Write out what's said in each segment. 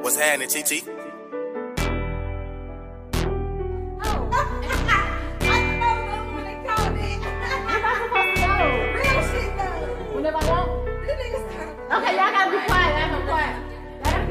What's happening, TT? Okay, y'all gotta be quiet. Y'all gotta be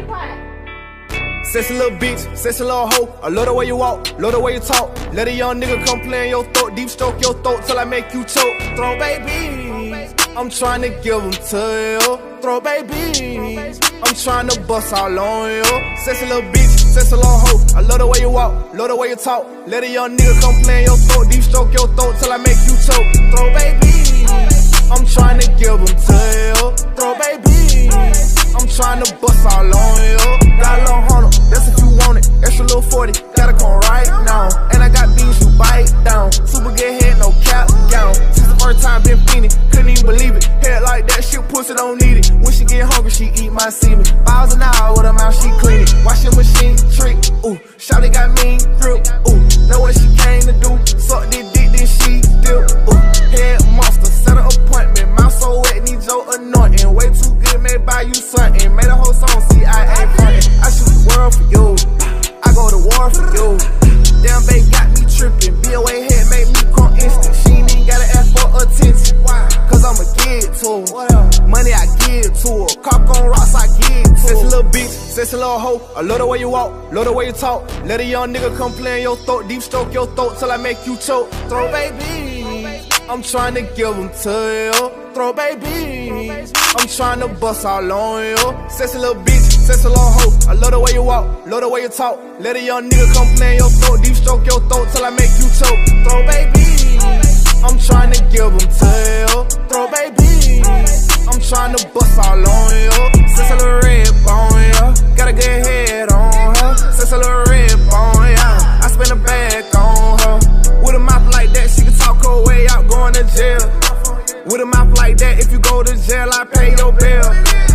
quiet. Sexy little bitch, sexy little hoe. I love the way you walk, love the way you talk. Let a young nigga come play in your throat, deep stroke your throat till I make you choke. Throw babies, I'm trying to give them to you. Throw babies, I'm trying to bust all on you. Sexy little bitch, sexy little hoe. I love the way you walk, love the way you talk. Let a young nigga come play in your throat, deep stroke your throat till I make you choke. Throw babies, I'm trying to give them to you. Throw babies, I'm trying to bust all on you. Got a little Honda, that's if you want it. Extra little 40, gotta come right now. And I got beans, you bite down. Super good head, no cap gown. Since the first time been fiending, couldn't even believe it. Head like that, shit pussy don't need it. When she get hungry, she eat my semen. Miles an hour with her mouth, she clean it. Washing machine trick, ooh. Shawty got mean grip, ooh. Know what she came to do. Suck this dick, then she dip, ooh. Head monster, set an appointment. Mouth so wet, need your anointing. Way too good, may buy you something. Made a whole song, see I ain't frontin'. I shoot the world for you, I go to war for you. Damn, babe got me trippin'. BOA head make me come instant. She ain't even gotta ask for attention. Cause I'ma give it to her. Money I give to her. Cock on rocks I give to her. Sexy little bitch, sexy little hoe. I love the way you walk, love the way you talk. Let a young nigga come play in your throat, deep stroke your throat till I make you choke. Throw babies, I'm trying to give them to you. Throw babies, I'm trying to bust all on you. Sexy little bitch, sexy little hoe. I love the way you walk, love the way you talk. Let a young nigga come play in your throat, deep stroke your throat till I make you choke. Throw babies, I'm trying to give them to you. Throw babies, I'm trying to bust all on you. Sexy little red bone, yeah. Got a good head on her. Sexy little red bone, yeah. I spend a bag on her. With a mouth like that, she can talk her way out going to jail. With a mouth like that, if you go to jail, I pay your bill.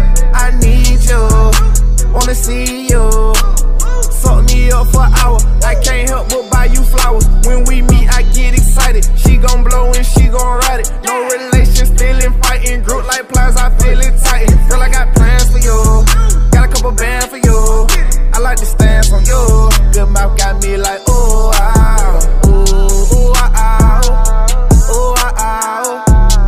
I need you, wanna see you. Suck me up for an hour, I can't help but buy you flowers. When we meet, I get excited. She gon' blow and she gon' ride it. No relation, still in fighting. Group like pliers, I feel it tight. Girl, I got plans for you, got a couple bands for you. I like to stand on you. Good mouth got me like, ooh, ah, ooh, ooh, ah, ah, ooh, ah, ah.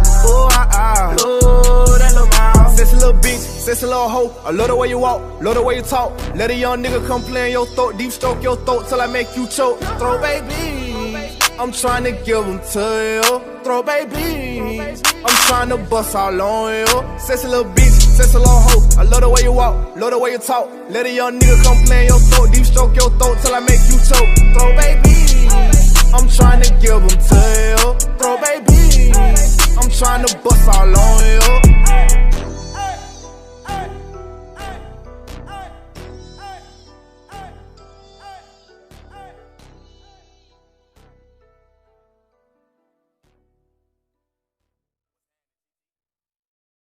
Sexy little bitch, sexy little hoe. I love the way you walk, love the way you talk. Let a young nigga come play in your throat, deep stroke your throat till I make you choke. Throw babies, I'm trying to give them to you. Throw babies, I'm trying to bust all on you. Sexy little bitch, sexy little hoe. I love the way you walk, love the way you talk. Let a young nigga come play in your throat, deep stroke your throat till I make you choke. Throw babies, I'm trying to give them to you.